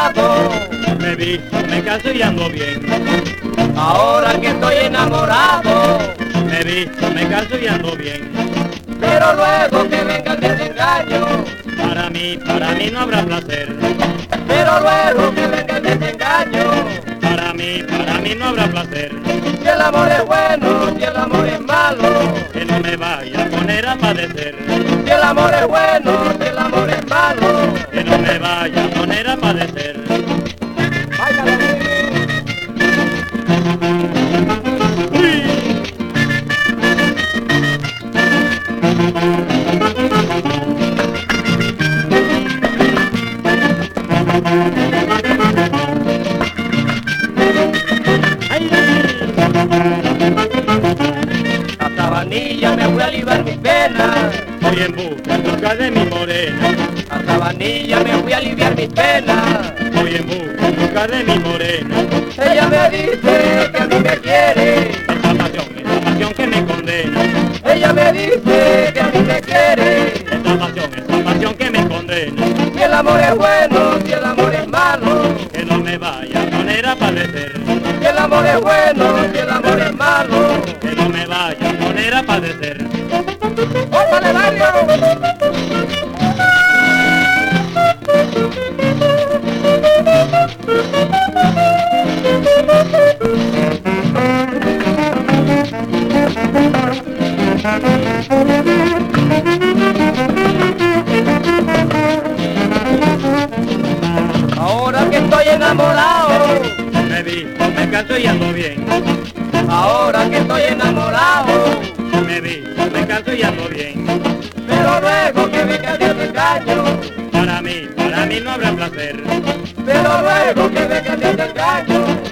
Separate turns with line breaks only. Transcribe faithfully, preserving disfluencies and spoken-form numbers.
enamorado.
Me vi, me caso y ando bien.
Ahora que estoy enamorado.
Me vi, me caso y ando bien.
Pero luego que venga el desengaño.
Para mí, para mí no habrá placer.
Pero luego que venga el desengaño.
Para mí, para mí no habrá placer.
Si el amor es bueno, si el amor es malo.
Que no me vaya a poner a padecer.
Si el amor es bueno, si el amor es malo.
Que no me vaya a poner a padecer.
A Sabanilla me voy a aliviar mis penas.
Voy en busca, en busca de mi morena.
A Sabanilla me voy a aliviar mis penas.
Voy en busca, en busca de mi morena.
Ella me dice que a mí me quiere.
Esa pasión, esa pasión que me condena.
Ella me dice que a mí me quiere.
Esa pasión, esa pasión que me condena.
Si el amor es bueno, si el amor es malo.
Que no me vaya a poner a padecer.
Si el amor es bueno, si el amor es malo.
Que no me vaya a poner a padecer.
¡Ópale, barrio! Ahora que estoy enamorado.
Me vi, me caso y ando bien.
Ahora que estoy enamorado.
Me vi, me caso y ando bien.
Pero luego que venga el desengaño.
Para mí, para mí no habrá placer.
Pero luego que venga el desengaño.